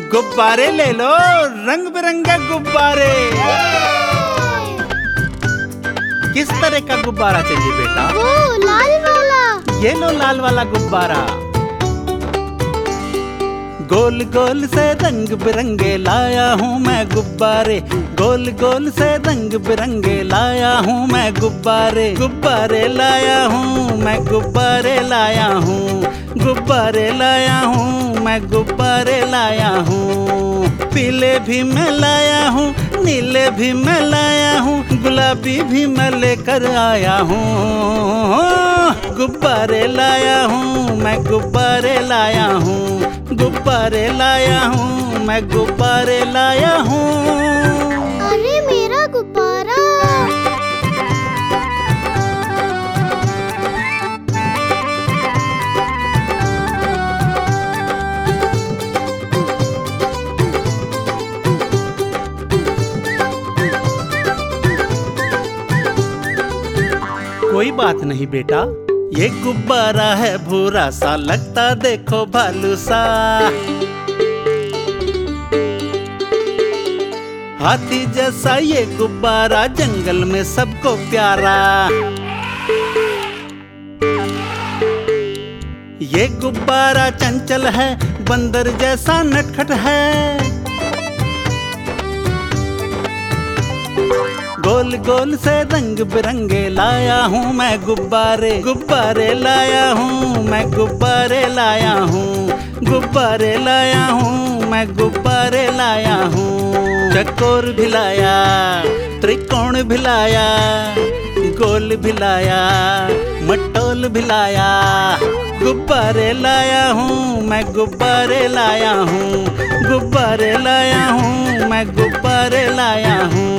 गुब्बारे ले लो, रंग बिरंगे गुब्बारे। किस तरह का गुब्बारा चाहिए बेटा? वो लाल वाला। ये लो लाल वाला गुब्बारा। गोल गोल से रंग बिरंगे लाया हूँ मैं गुब्बारे, गोल गोल से रंग बिरंगे लाया हूँ मैं गुब्बारे। गुब्बारे लाया हूँ मैं, गुब्बारे लाया हूँ, गुब्बारे लाया हूँ मैं, गुब्बारे लाया हूँ। पीले भी मैं लाया हूँ, नीले भी मैं लाया हूँ, गुलाबी भी मैं लेकर आया हूँ। गुब्बारे लाया हूँ मैं, गुब्बारे लाया हूँ, गुब्बारे लाया हूँ मैं, गुब्बारे लाया हूँ। अरे मेरा गुब्बारा। कोई बात नहीं बेटा, ये गुब्बारा है भूरा सा, लगता देखो भालू सा। हाथी जैसा ये गुब्बारा, जंगल में सबको प्यारा। ये गुब्बारा चंचल है, बंदर जैसा नटखट है। गोल गोल से रंग बिरंगे लाया हूँ मैं गुब्बारे, गुब्बारे लाया हूँ मैं, गुब्बारे लाया हूँ, गुब्बारे लाया हूँ मैं, गुब्बारे लाया हूँ। चकोर भी लाया, त्रिकोण भी लाया, गोल भी लाया, मटोल भी लाया। गुब्बारे लाया हूँ मैं, गुब्बारे लाया हूँ, गुब्बारे लाया हूँ मैं, गुब्बारे लाया हूँ।